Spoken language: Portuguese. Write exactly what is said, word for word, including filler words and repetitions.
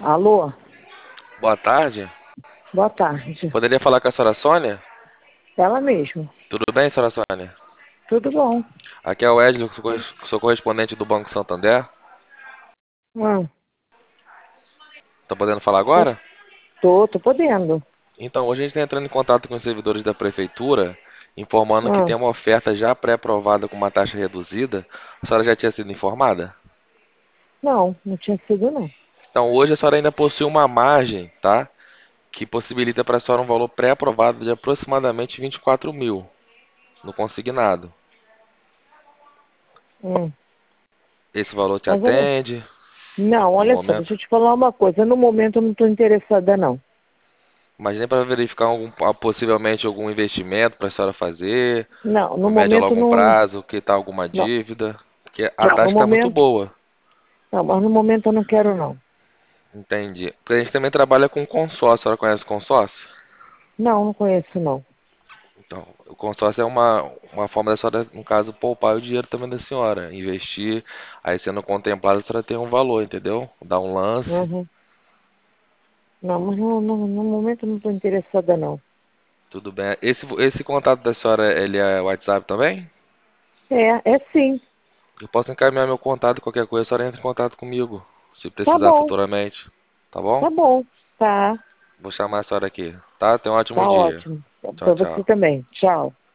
Alô, Boa tarde. boa tarde. Poderia falar com a senhora Sônia? Ela mesmo. Tudo bem, senhora Sônia? Tudo bom? Aqui é o Wesley, sou corres- sou correspondente do Banco Santander. Hum, Tá podendo falar tô, agora? tô, tô podendo. Então, hoje a gente está entrando em contato com os servidores da Prefeitura, informando que tem Hum, uma oferta já pré-aprovada com uma taxa reduzida. A senhora já tinha sido informada? não, não tinha sido não. Então, hoje a senhora ainda possui uma margem, tá? Que possibilita para a senhora um valor pré-aprovado de aproximadamente vinte e quatro mil no consignado. Hum, Esse valor te mas olha, atende não, no olha só, momento? deixa eu te falar uma coisa. No momento eu não estou interessada não. Mas nem para verificar algum, ah, possivelmente algum investimento para a senhora fazer, Não, no no médio a momento longo não, prazo, que está alguma não, dívida, porque a não, taxa no está muito momento, boa. não, mas no momento eu não quero não. Entendi. Porque a gente também trabalha com consórcio. A senhora conhece consórcio? Não, não conheço não. Então, o consórcio é uma, uma forma da senhora, no caso, poupar o dinheiro também da senhora. Investir, aí sendo contemplado, a senhora tem um valor, entendeu? Dá um lance. Uhum. Não, mas no, no, no momento eu não estou interessada não. Tudo bem. Esse, esse contato da senhora, ele é WhatsApp também? É, é sim. Eu posso encaminhar meu contato, qualquer coisa, a senhora entra em contato comigo, se Tá precisar bom, futuramente. Tá bom? tá bom. Tá, Vou chamar a senhora aqui, tá? Tenha um ótimo tá dia. ótimo. Tchau, Para você tchau. também. Tchau.